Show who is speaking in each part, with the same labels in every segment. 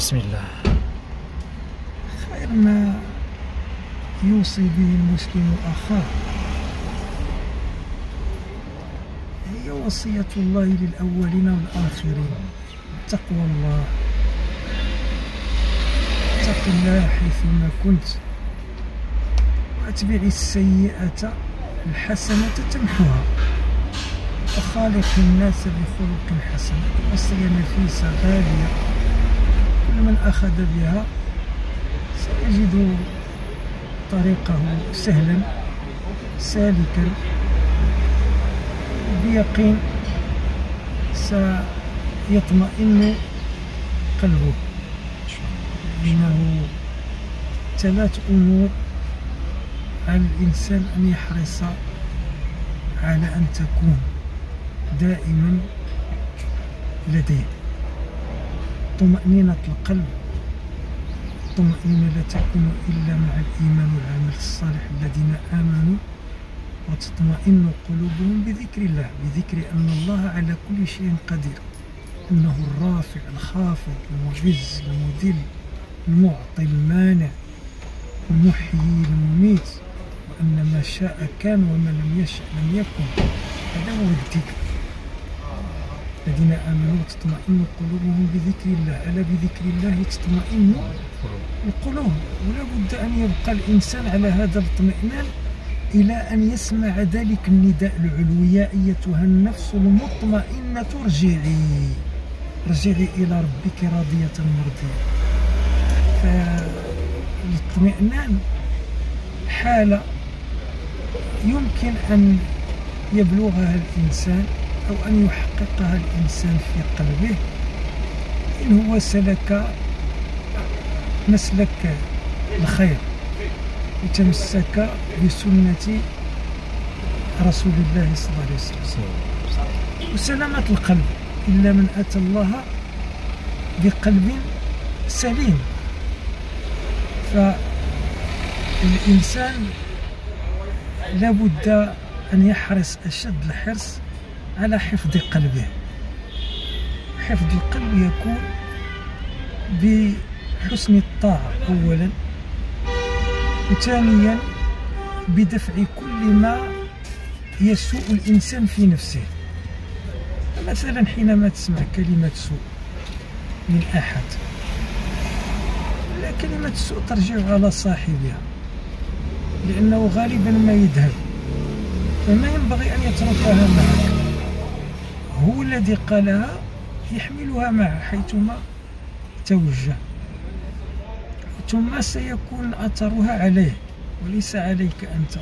Speaker 1: بسم الله.
Speaker 2: خير ما يوصي به المسلم أخاه هي وصية الله للأولين والآخرين: تقوى الله، اتق الله حيثما كنت، واتبع السيئة الحسنة تمحوها، وخالق الناس بخلق حسن. وصية نفيسة غالية، كل من أخذ بها سيجد طريقه سهلا سالكا، بيقين سيطمئن قلبه. إنه 3 أمور على الإنسان أن يحرص على أن تكون دائما لديه: طمأنينة القلب. الطمأنينة لا تكون إلا مع الإيمان والعمل الصالح. الذين آمنوا وتطمئن قلوبهم بذكر الله، بذكر أن الله على كل شيء قدير، أنه الرافع الخافض المعز المذل المعطي المانع المحيي المميت، وأن ما شاء كان وما لم يشأ لم يكن. هذا هو الذكر. الذين آمنوا وتطمئن قلوبهم بذكر الله. ألا بذكر الله تطمئن القلوب. ولا بد أن يبقى الإنسان على هذا الاطمئنان إلى أن يسمع ذلك النداء العلوي: يا أيتها النفس المطمئنة ارجعي إلى ربك راضية مرضية. فالاطمئنان حالة يمكن أن يبلغها الإنسان أو أن يحققها الإنسان في قلبه إن هو سلك مسلك الخير وتمسك بسنة رسول الله صلى الله عليه وسلم. وسلامة القلب إلا من أتى الله بقلب سليم. فالإنسان لابد أن يحرص أشد الحرص على حفظ قلبه. حفظ القلب يكون بحسن الطاعة أولا، وثانيا بدفع كل ما يسوء الإنسان في نفسه. مثلا حينما تسمع كلمة سوء من أحد، كلمة السوء ترجع على صاحبها، لأنه غالبا ما يذهب، فما ينبغي أن يتركها معك. هو الذي قالها يحملها معه حيثما توجه، ثم سيكون أثرها عليه وليس عليك أنت.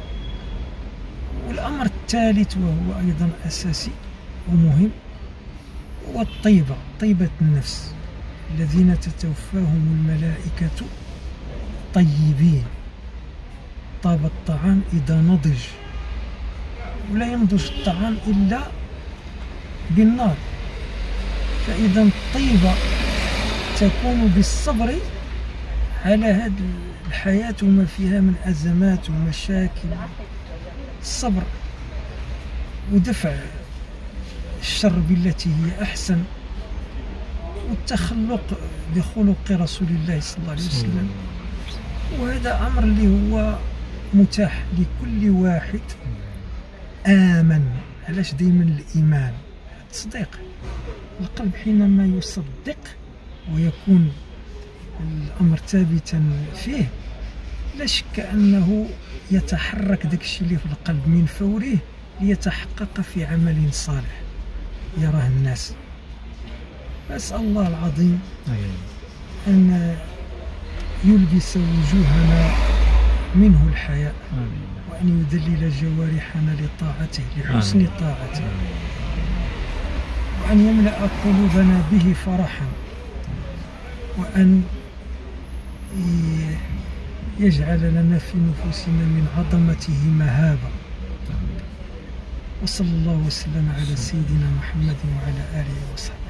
Speaker 2: والأمر الثالث وهو أيضا أساسي ومهم هو الطيبة، طيبة النفس. الذين تتوفاهم الملائكة طيبين. طاب الطعام إذا نضج، ولا ينضج الطعام إلا بالنار. فإذا الطيبة تكون بالصبر على هذه الحياة وما فيها من أزمات ومشاكل. الصبر ودفع الشر بالتي هي أحسن، والتخلق بخلق رسول الله صلى الله عليه وسلم. وهذا أمر اللي هو متاح لكل واحد آمن. علاش دايما الإيمان التصديق. القلب حينما يصدق ويكون الأمر ثابتا فيه، لا شك أنه يتحرك داك الشيء اللي في القلب من فوره ليتحقق في عمل صالح يراه الناس. أسأل الله العظيم أن يلبس وجوهنا منه الحياء، وأن يذلل جوارحنا لطاعته لحسن طاعته، وأن يملأ قلوبنا به فرحا، وأن يجعل لنا في نفوسنا من عظمته مهابة. وصلى الله وسلم على سيدنا محمد وعلى آله وصحبه.